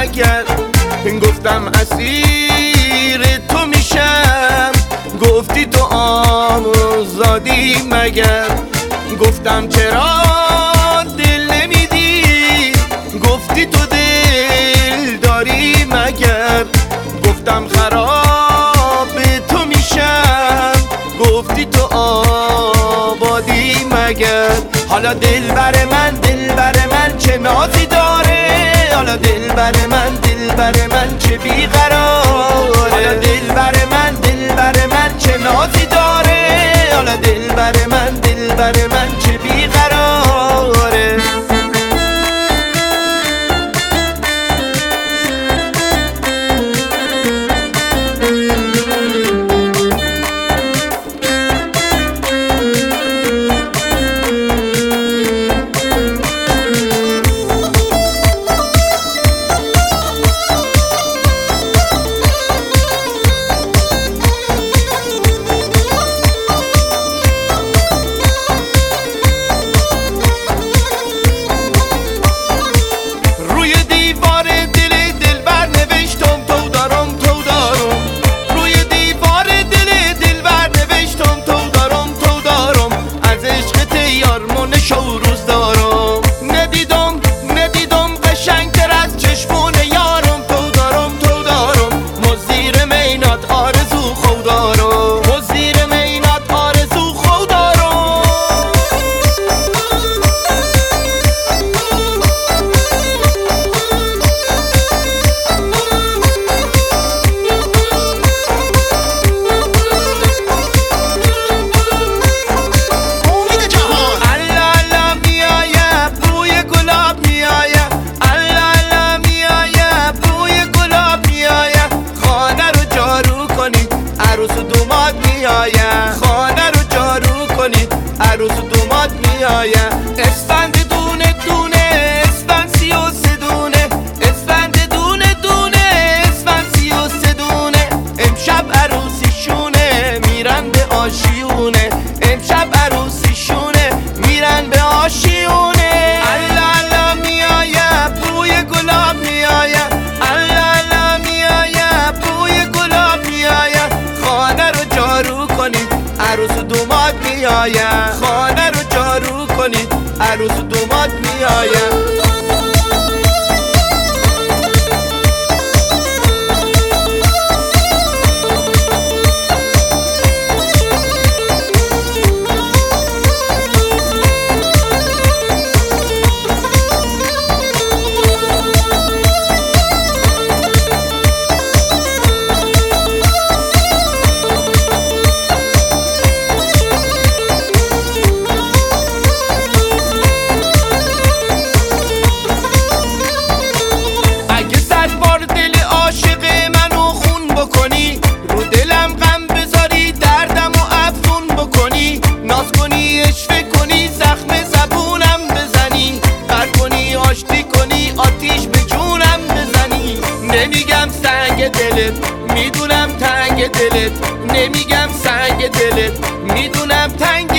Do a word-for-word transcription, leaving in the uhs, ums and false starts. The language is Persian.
مگر؟ گفتم اسیر تو میشم، گفتی تو آزادی مگر؟ گفتم چرا دل نمیدی، گفتی تو دل داری مگر؟ گفتم خراب تو میشم، گفتی تو آبادی مگر؟ حالا دل بر من دل بر من چه نازی داره، حالا دل بر من دل بر من چه بیقراره، حالا دل بر من دل بر من چه نازی داره، حالا دل بر من دل بر من چه بیقراره. خانه رو جارو کنید عروس دومات میآید. اسفند دونه دونه اسفند سی و سه دونه، اسفند دونه دونه اسفند سی و سه دونه. امشب عروسیشونه میرن به آشیونه، امشب عروسیشونه میرن به آشیونه. الله الله میآید بوی گلاب میآید، الله الله میآید بوی گلاب میآید. خانه رو جارو کنید عروس دومات میآید، خانه رو جارو کنید عروس دومات میآید. نمیگم سنگ دلت میدونم تنگ دلت، نمیگم سنگ دلت میدونم تنگ